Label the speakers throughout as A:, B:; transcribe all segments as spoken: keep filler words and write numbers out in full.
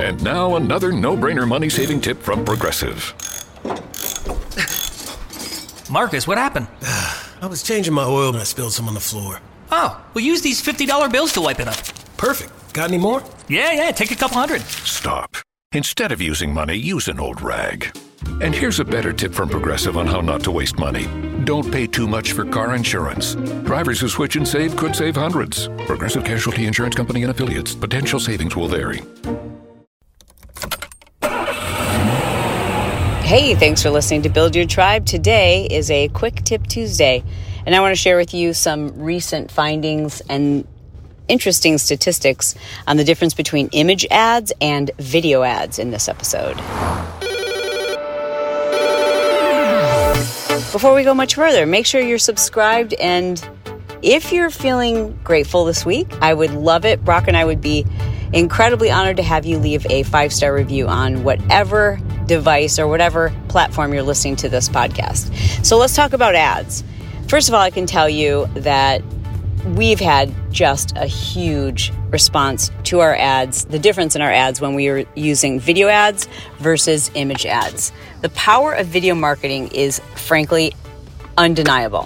A: And now another no-brainer money-saving tip from Progressive.
B: Marcus, what happened?
C: I was changing my oil and I spilled some on the floor.
B: Oh, we'll use these fifty dollar bills to wipe it up.
C: Perfect. Got any more?
B: Yeah, yeah, take a couple hundred.
A: Stop. Instead of using money, use an old rag. And here's a better tip from Progressive on how not to waste money. Don't pay too much for car insurance. Drivers who switch and save could save hundreds. Progressive Casualty Insurance Company and Affiliates. Potential savings will vary.
D: Hey, thanks for listening to Build Your Tribe. Today is a Quick Tip Tuesday, and I want to share with you some recent findings and interesting statistics on the difference between image ads and video ads in this episode. Before we go much further, make sure you're subscribed, and if you're feeling grateful this week, I would love it. Brock and I would be incredibly honored to have you leave a five-star review on whatever device or whatever platform you're listening to this podcast. So let's talk about ads. First of all, I can tell you that we've had just a huge response to our ads, the difference in our ads when we were using video ads versus image ads. The power of video marketing is frankly undeniable.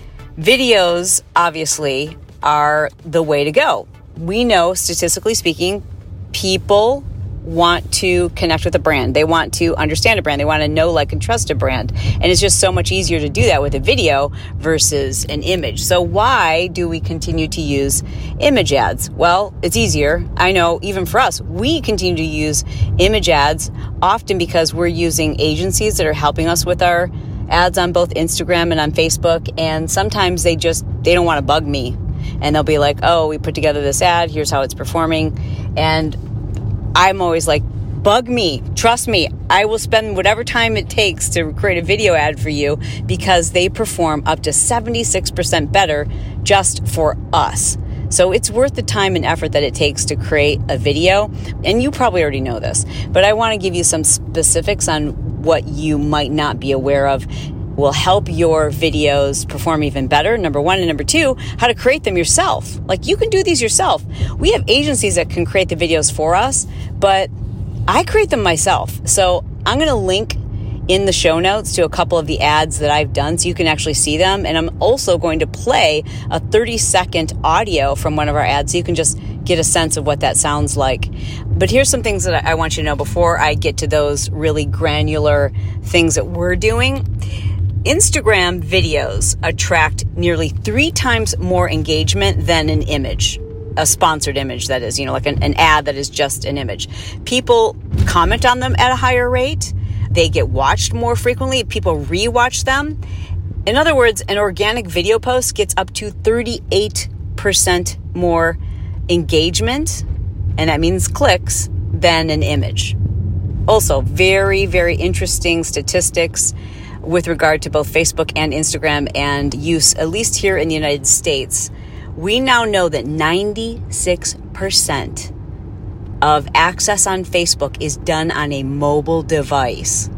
D: Videos, obviously, are the way to go. We know, statistically speaking, people want to connect with a brand. They want to understand a brand. They want to know, like, and trust a brand. And it's just so much easier to do that with a video versus an image. So why do we continue to use image ads? Well, it's easier. I know even for us, we continue to use image ads often because we're using agencies that are helping us with our ads on both Instagram and on Facebook. And sometimes they just, they don't want to bug me. And they'll be like, oh, we put together this ad. Here's how it's performing. And I'm always like, bug me, trust me, I will spend whatever time it takes to create a video ad for you because they perform up to seventy-six percent better just for us. So it's worth the time and effort that it takes to create a video. And you probably already know this, but I want to give you some specifics on what you might not be aware of will help your videos perform even better, number one. And number two, how to create them yourself. Like, you can do these yourself. We have agencies that can create the videos for us, but I create them myself. So I'm going to link in the show notes to a couple of the ads that I've done so you can actually see them. And I'm also going to play a thirty second audio from one of our ads so you can just get a sense of what that sounds like. But here's some things that I want you to know before I get to those really granular things that we're doing. Instagram videos attract nearly three times more engagement than an image, a sponsored image that is, you know, like an, an ad that is just an image. People comment on them at a higher rate. They get watched more frequently. People rewatch them. In other words, an organic video post gets up to thirty-eight percent more engagement, and that means clicks, than an image. Also, very, very interesting statistics with regard to both Facebook and Instagram and use, at least here in the United States. We now know that ninety-six percent of access on Facebook is done on a mobile device.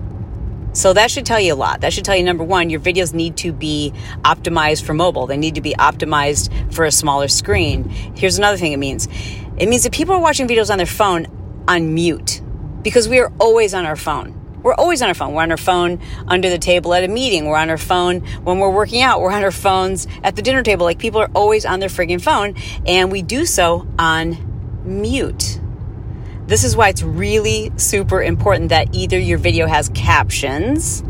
D: So that should tell you a lot. That should tell you, number one, your videos need to be optimized for mobile. They need to be optimized for a smaller screen. Here's another thing it means. It means that people are watching videos on their phone on mute because we are always on our phone. We're always on our phone. We're on our phone under the table at a meeting. We're on our phone when we're working out. We're on our phones at the dinner table. Like, people are always on their friggin' phone, and we do so on mute. This is why it's really super important that either your video has captions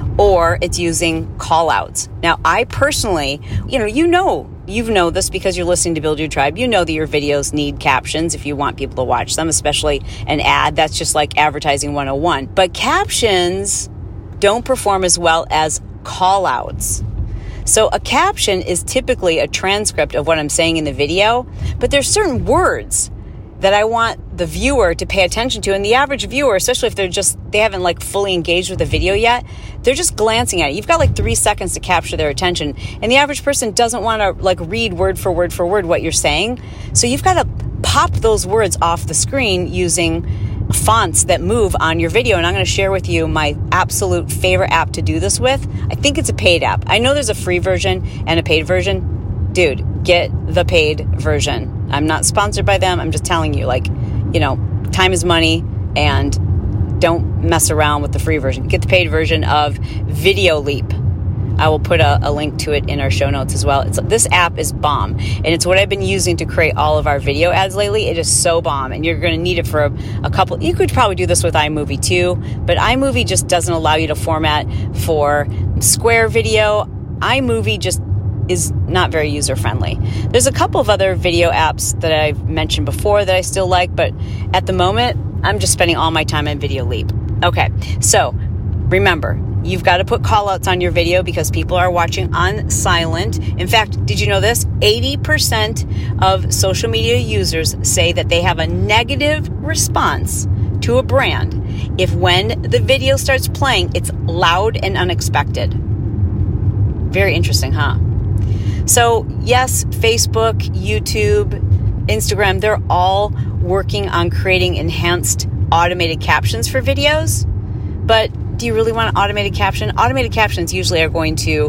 D: or it's using call outs. Now, I personally, you know, you know, you know this because you're listening to Build Your Tribe. You know that your videos need captions if you want people to watch them, especially an ad. That's just like advertising one oh one. But captions don't perform as well as call outs. So a caption is typically a transcript of what I'm saying in the video, but there's certain words that I want the viewer to pay attention to. And the average viewer, especially if they're just, they haven't like fully engaged with the video yet, they're just glancing at it. You've got like three seconds to capture their attention. And the average person doesn't want to like read word for word for word what you're saying. So you've got to pop those words off the screen using fonts that move on your video. And I'm going to share with you my absolute favorite app to do this with. I think it's a paid app. I know there's a free version and a paid version. Dude, get the paid version. I'm not sponsored by them. I'm just telling you, like, you know, time is money. And don't mess around with the free version. Get the paid version of Video Leap. I will put a, a link to it in our show notes as well. It's, this app is bomb, and it's what I've been using to create all of our video ads lately. It is so bomb, and you're going to need it for a, a couple. You could probably do this with iMovie too, but iMovie just doesn't allow you to format for square video. iMovie just is not very user-friendly. There's a couple of other video apps that I've mentioned before that I still like, but at the moment, I'm just spending all my time on Video Leap. Okay, so remember, you've got to put call-outs on your video because people are watching on silent. In fact, did you know this? eighty percent of social media users say that they have a negative response to a brand if when the video starts playing, it's loud and unexpected. Very interesting, huh? So yes, Facebook, YouTube, Instagram, they're all working on creating enhanced automated captions for videos. But do you really want an automated caption? Automated captions usually are going to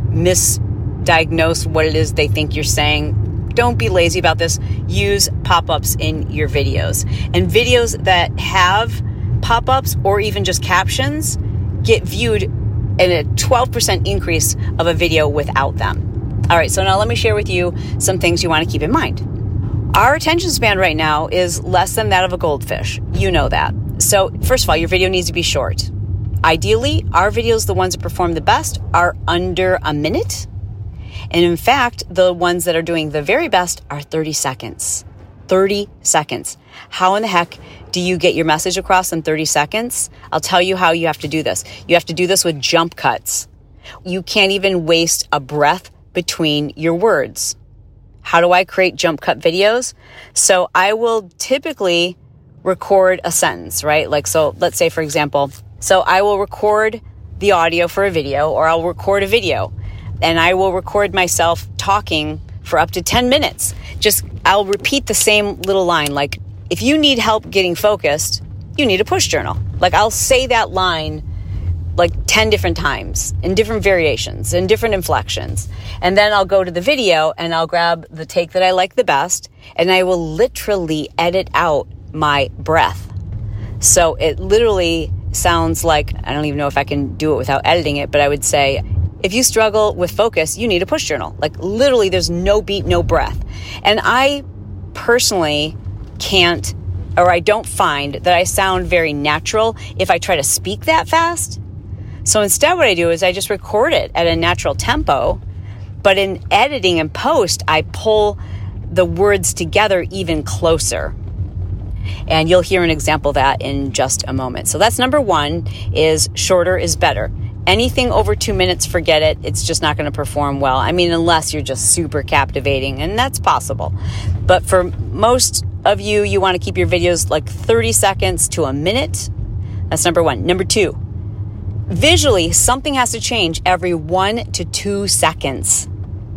D: misdiagnose what it is they think you're saying. Don't be lazy about this. Use pop-ups in your videos. And videos that have pop-ups or even just captions get viewed in a twelve percent increase of a video without them. All right, so now let me share with you some things you want to keep in mind. Our attention span right now is less than that of a goldfish. You know that. So first of all, your video needs to be short. Ideally, our videos, the ones that perform the best, are under a minute. And in fact, the ones that are doing the very best are thirty seconds. thirty seconds. How in the heck do you get your message across in thirty seconds? I'll tell you how you have to do this. You have to do this with jump cuts. You can't even waste a breath between your words. How do I create jump cut videos? So I will typically record a sentence, right? Like, so let's say, for example, so I will record the audio for a video, or I'll record a video, and I will record myself talking for up to ten minutes. Just, I'll repeat the same little line. Like, if you need help getting focused, you need a push journal. Like, I'll say that line like ten different times in different variations and different inflections. And then I'll go to the video and I'll grab the take that I like the best, and I will literally edit out my breath. So it literally sounds like, I don't even know if I can do it without editing it, but I would say, if you struggle with focus, you need a push journal. Like, literally, there's no beat, no breath. And I personally can't, or I don't find that I sound very natural if I try to speak that fast. So instead what I do is I just record it at a natural tempo, but in editing and post, I pull the words together even closer. And you'll hear an example of that in just a moment. So that's number one, is shorter is better. Anything over two minutes, forget it. It's just not going to perform well. I mean, unless you're just super captivating, and that's possible. But for most of you, you want to keep your videos like thirty seconds to a minute. That's number one. Number two, visually, something has to change every one to two seconds.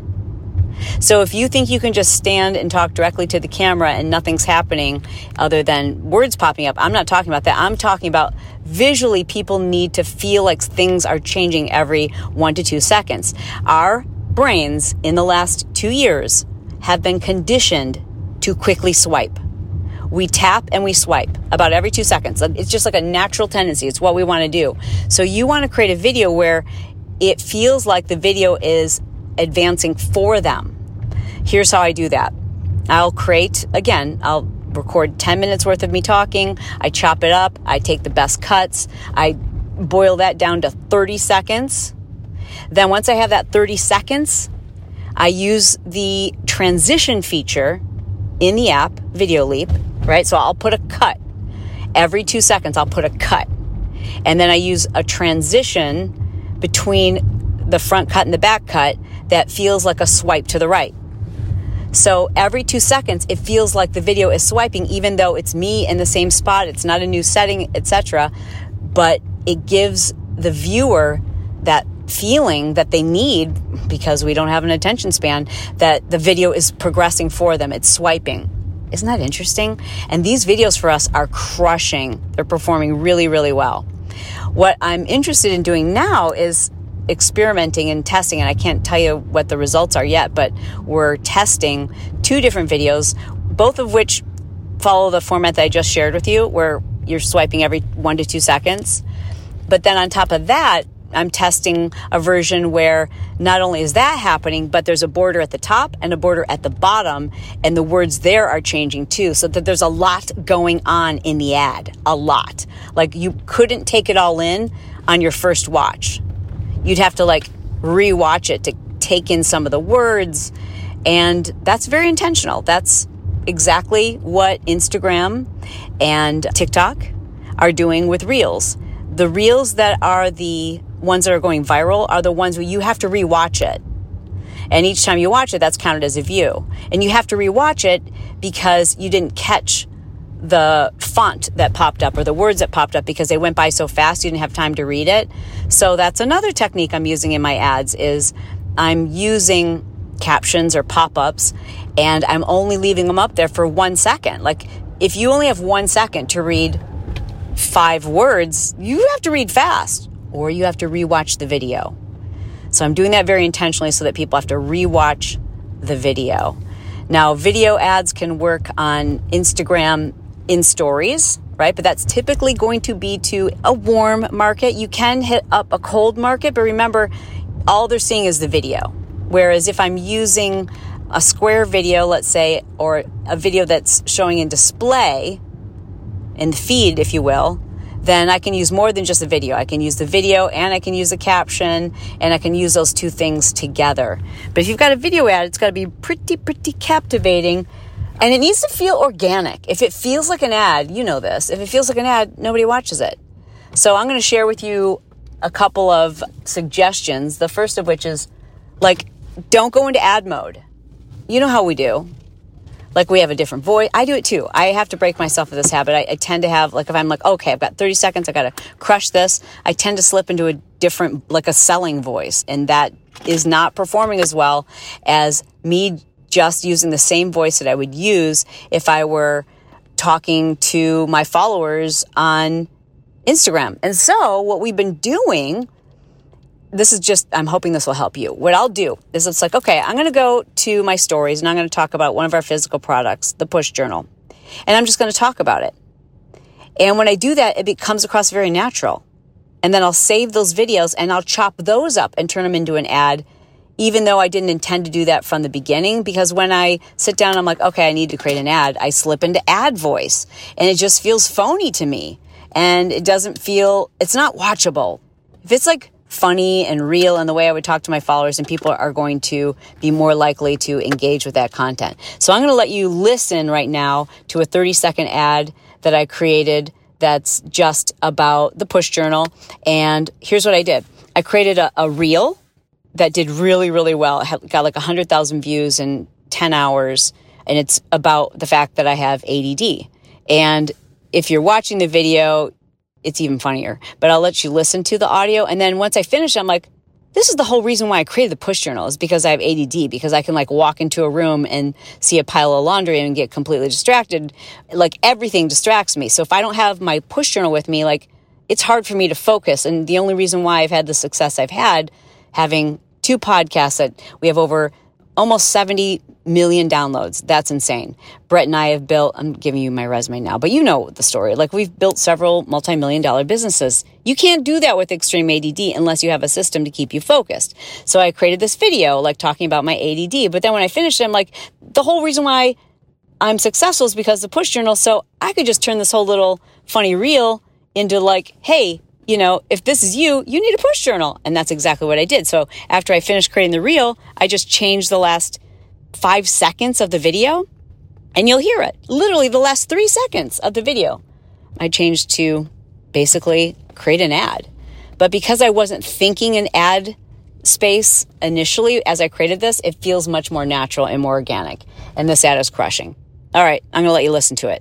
D: So if you think you can just stand and talk directly to the camera and nothing's happening other than words popping up, I'm not talking about that. I'm talking about visually, people need to feel like things are changing every one to two seconds. Our brains in the last two years have been conditioned to quickly swipe. We tap and we swipe about every two seconds. It's just like a natural tendency. It's what we want to do. So you want to create a video where it feels like the video is advancing for them. Here's how I do that. I'll create, again, I'll record ten minutes worth of me talking. I chop it up. I take the best cuts. I boil that down to thirty seconds. Then once I have that thirty seconds, I use the transition feature in the app, Video Leap, right? So I'll put a cut. Every two seconds, I'll put a cut. And then I use a transition between the front cut and the back cut that feels like a swipe to the right. So every two seconds, it feels like the video is swiping, even though it's me in the same spot. It's not a new setting, et cetera. But it gives the viewer that feeling that they need, because we don't have an attention span, that the video is progressing for them. It's swiping. Isn't that interesting? And these videos for us are crushing. They're performing really, really well. What I'm interested in doing now is experimenting and testing, and I can't tell you what the results are yet, but we're testing two different videos, both of which follow the format that I just shared with you, where you're swiping every one to two seconds. But then on top of that, I'm testing a version where not only is that happening, but there's a border at the top and a border at the bottom, and the words there are changing too, so that there's a lot going on in the ad, a lot. Like you couldn't take it all in on your first watch. You'd have to like rewatch it to take in some of the words, and that's very intentional. That's exactly what Instagram and TikTok are doing with Reels. The Reels that are the ones that are going viral are the ones where you have to rewatch it. And each time you watch it, that's counted as a view. And you have to rewatch it because you didn't catch the font that popped up or the words that popped up because they went by so fast you didn't have time to read it. So that's another technique I'm using in my ads is I'm using captions or pop-ups and I'm only leaving them up there for one second. Like if you only have one second to read five words, you have to read fast or you have to rewatch the video. So I'm doing that very intentionally so that people have to rewatch the video. Now, video ads can work on Instagram in stories, right? But that's typically going to be to a warm market. You can hit up a cold market, but remember, all they're seeing is the video. Whereas if I'm using a square video, let's say, or a video that's showing in display, in the feed, if you will, then I can use more than just a video. I can use the video and I can use the caption and I can use those two things together. But if you've got a video ad, it's got to be pretty, pretty captivating and it needs to feel organic. If it feels like an ad, you know this. If it feels like an ad, nobody watches it. So I'm going to share with you a couple of suggestions. The first of which is like, don't go into ad mode. You know how we do. Like we have a different voice. I do it too. I have to break myself of this habit. I, I tend to have, like if I'm like, okay, I've got thirty seconds, I got to crush this. I tend to slip into a different, like a selling voice. And that is not performing as well as me just using the same voice that I would use if I were talking to my followers on Instagram. And so what we've been doing, this is just, I'm hoping this will help you. What I'll do is it's like, okay, I'm going to go to my stories and I'm going to talk about one of our physical products, the Push Journal. And I'm just going to talk about it. And when I do that, it comes across very natural. And then I'll save those videos and I'll chop those up and turn them into an ad, even though I didn't intend to do that from the beginning. Because when I sit down, I'm like, okay, I need to create an ad. I slip into ad voice and it just feels phony to me. And it doesn't feel, it's not watchable. If it's like funny and real in the way I would talk to my followers, and people are going to be more likely to engage with that content. So I'm going to let you listen right now to a thirty second ad that I created that's just about the Push Journal. And here's what I did. I created a, a reel that did really, really well. It got like one hundred thousand views in ten hours. And it's about the fact that I have A D D. And if you're watching the video, it's even funnier, but I'll let you listen to the audio. And then once I finish, I'm like, this is the whole reason why I created the Push Journal is because I have A D D, because I can like walk into a room and see a pile of laundry and get completely distracted. Like everything distracts me. So if I don't have my Push Journal with me, like it's hard for me to focus. And the only reason why I've had the success I've had having two podcasts that we have over almost seventy million downloads. That's insane. Brett and I have built, I'm giving you my resume now, but you know the story. Like we've built several multi-million dollar businesses. You can't do that with extreme A D D unless you have a system to keep you focused. So I created this video like talking about my A D D, but then when I finished it, I'm like, the whole reason why I'm successful is because of the Push Journal. So I could just turn this whole little funny reel into like, hey, you know, if this is you, you need a Push Journal. And that's exactly what I did. So after I finished creating the reel, I just changed the last five seconds of the video and you'll hear it. Literally the last three seconds of the video. I changed to basically create an ad. But because I wasn't thinking an ad space initially as I created this, it feels much more natural and more organic. And this ad is crushing. All right, I'm going to let you listen to it.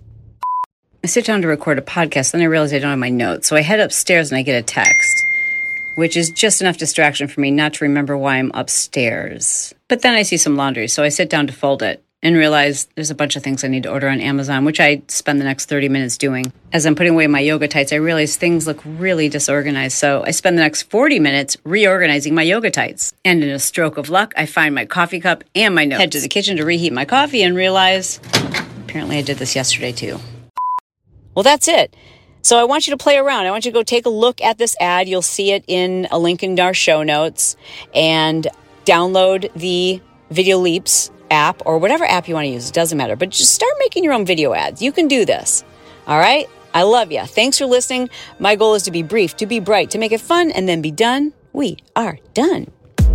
D: I sit down to record a podcast, then I realize I don't have my notes. So I head upstairs and I get a text, which is just enough distraction for me not to remember why I'm upstairs. But then I see some laundry, so I sit down to fold it and realize there's a bunch of things I need to order on Amazon, which I spend the next thirty minutes doing. As I'm putting away my yoga tights, I realize things look really disorganized, so I spend the next forty minutes reorganizing my yoga tights. And in a stroke of luck, I find my coffee cup and my notes. Head to the kitchen to reheat my coffee and realize apparently I did this yesterday too. Well, that's it. So I want you to play around. I want you to go take a look at this ad. You'll see it in a link in our show notes, and download the Video Leaps app or whatever app you want to use. It doesn't matter, but just start making your own video ads. You can do this. All right. I love you. Thanks for listening. My goal is to be brief, to be bright, to make it fun, and then be done. We are done.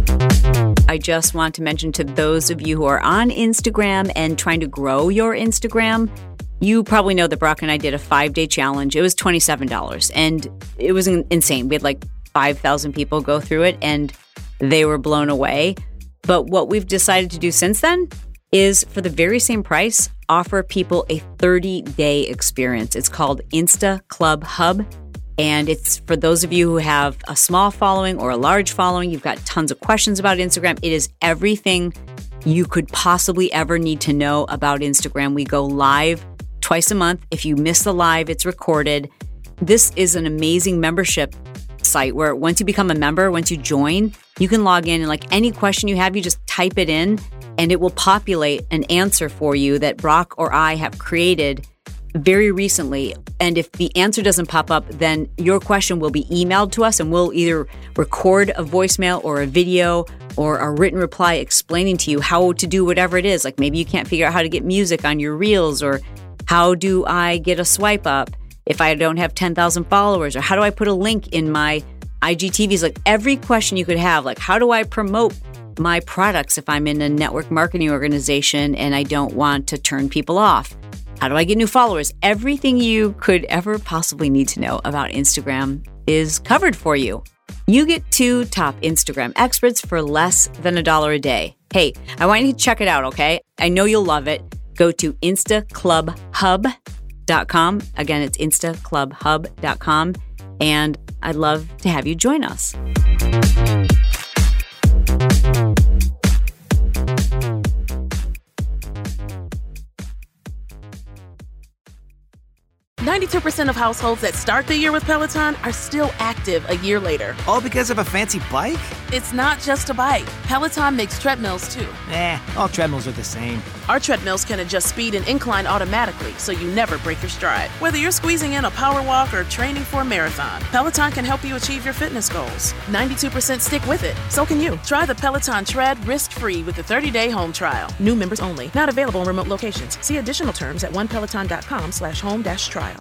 D: I just want to mention to those of you who are on Instagram and trying to grow your Instagram, you probably know that Brock and I did a five-day challenge. It was twenty-seven dollars, and it was insane. We had like five thousand people go through it, and they were blown away. But what we've decided to do since then is, for the very same price, offer people a thirty-day experience. It's called Insta Club Hub, and it's for those of you who have a small following or a large following. You've got tons of questions about Instagram. It is everything you could possibly ever need to know about Instagram. We go live twice a month. If you miss the live, it's recorded. This is an amazing membership site where once you become a member, once you join, you can log in and like any question you have, you just type it in and it will populate an answer for you that Brock or I have created very recently. And if the answer doesn't pop up, then your question will be emailed to us, and we'll either record a voicemail or a video or a written reply explaining to you how to do whatever it is. Like maybe you can't figure out how to get music on your reels, or how do I get a swipe up if I don't have ten thousand followers, or how do I put a link in my I G T Vs? Like every question you could have, like how do I promote my products if I'm in a network marketing organization and I don't want to turn people off? How do I get new followers? Everything you could ever possibly need to know about Instagram is covered for you. You get two top Instagram experts for less than a dollar a day. Hey, I want you to check it out, okay? I know you'll love it. Go to insta club hub dot com. Again, it's insta club hub dot com. And I'd love to have you join us.
E: ninety-two percent of households that start the year with Peloton are still active a year later.
F: All because of a fancy bike?
E: It's not just a bike. Peloton makes treadmills too.
F: Eh, all treadmills are the same.
E: Our treadmills can adjust speed and incline automatically, so you never break your stride. Whether you're squeezing in a power walk or training for a marathon, Peloton can help you achieve your fitness goals. ninety-two percent stick with it. So can you. Try the Peloton Tread risk-free with a thirty-day home trial. New members only. Not available in remote locations. See additional terms at one peloton dot com slash home dash trial.